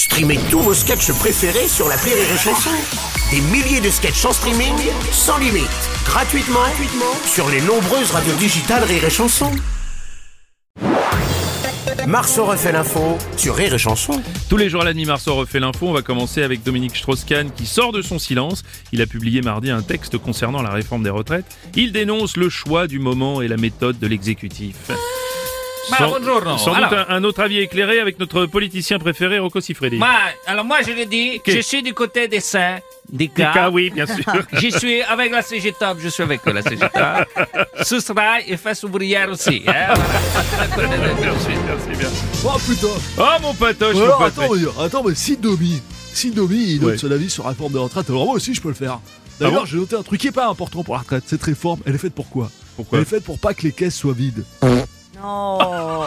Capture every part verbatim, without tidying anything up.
Streamez tous vos sketchs préférés sur l'appli Rire et Chanson. Des milliers de sketchs en streaming, sans limite, gratuitement, gratuitement sur les nombreuses radios digitales Rire et Chanson. Marceau refait l'info sur Rire et Chanson. Tous les jours à la demi, Marceau refait l'info. On va commencer avec Dominique Strauss-Kahn qui sort de son silence. Il a publié mardi un texte concernant la réforme des retraites. Il dénonce le choix du moment et la méthode de l'exécutif. Ma, buongiorno. Sans doute Alors, un, un autre avis éclairé avec notre politicien préféré, Rocco Siffredi. ma, alors moi je le dis, Qu'est- je suis du côté des saints, des Des cas. cas, oui, bien sûr. Je suis avec la C G T O P, je suis avec la C G T O P. Sousrail et face ouvrière aussi. Hein, voilà. Merci, merci bien. Oh putain. Oh mon patoche, Alors, mon attends, patoche. mais, attends, mais si Domi, si Domi il donne Ouais. son avis sur la réforme des retraites, alors moi aussi je peux le faire. D'ailleurs, Ah bon j'ai noté un truc qui est pas important pour la retraite. Cette réforme, elle est faite pour quoi Pourquoi Elle est faite pour pas que les caisses soient vides. Oh.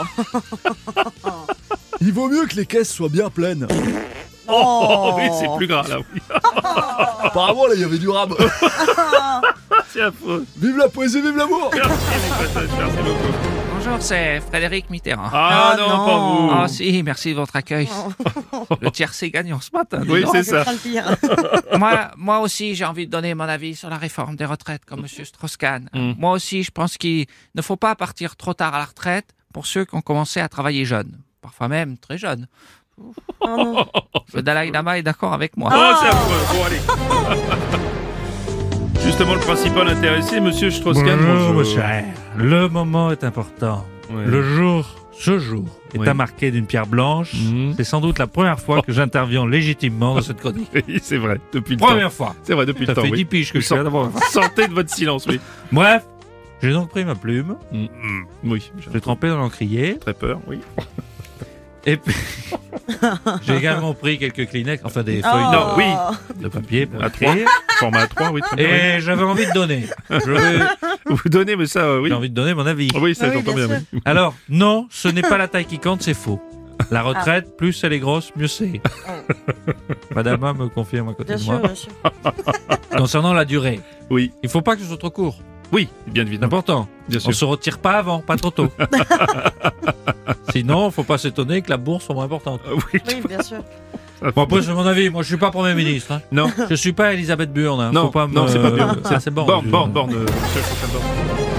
Il vaut mieux que les caisses soient bien pleines. Oh oui, c'est plus gras là, oui. Apparemment, là, il y avait du rame. C'est affreux. Vive la poésie, vive l'amour. Merci mon patoche, merci beaucoup. Bonjour, c'est Frédéric Mitterrand. Ah, Ah, non, non. pas vous. Ah si, merci de votre accueil. Le tiercé gagnant ce matin. dis Oui, donc. c'est ça. le pire. moi, moi aussi, j'ai envie de donner mon avis sur la réforme des retraites, comme Monsieur Strauss-Kahn. Mm. Moi aussi, je pense qu'il ne faut pas partir trop tard à la retraite pour ceux qui ont commencé à travailler jeunes, parfois même très jeunes. Oh non. Le Dalai Lama est d'accord avec moi. Oh, c'est affreux. Bon, allez. Justement, le principal intéressé, Monsieur Strauss-Kahn. Bonjour, mon cher. Le moment est important. Ouais. Le jour, ce jour, est Ouais. marqué d'une pierre blanche. Mhm. C'est sans doute la première fois que j'interviens légitimement dans cette chronique. Oui, c'est vrai, depuis le temps. Première fois. C'est vrai, depuis Ça le temps, fait oui. dix piges que Vous je suis là sort- d'abord. Sortez de votre silence, oui. Bref, j'ai donc pris ma plume, Oui, j'ai trempé dans l'encrier, très peur, oui. et puis j'ai également pris quelques Kleenex, enfin des Oh. feuilles Non, oui. de papier pour À trois. écrire. Format A trois, oui, très bien. Et j'avais envie de donner. Je veux- oui. Vous donnez, mais ça, euh, oui. J'ai envie de donner mon avis. Oui, ça Oui, j'entends bien bien, sûr. oui. Alors, non, ce n'est pas la taille qui compte, c'est faux. La retraite, plus elle est grosse, mieux c'est. Madame A me confirme à côté Bien de moi. sûr, bien sûr. Concernant la durée, Oui, il faut pas que ce soit trop court. oui, bien C'est évidemment, important. bien On sûr. se retire pas avant, pas trop tôt. Sinon, faut pas s'étonner que la bourse soit moins importante. Ah oui. Oui, bien sûr. Bon, après, c'est mon avis. Moi, je suis pas Premier ministre. Hein. Non, Je suis pas Elisabeth Borne. Hein. non, Faut pas non, me... c'est pas bien. Ah, c'est Borne. Borne, je- borne, borne. euh, Monsieur Strauss-Kahn, borne.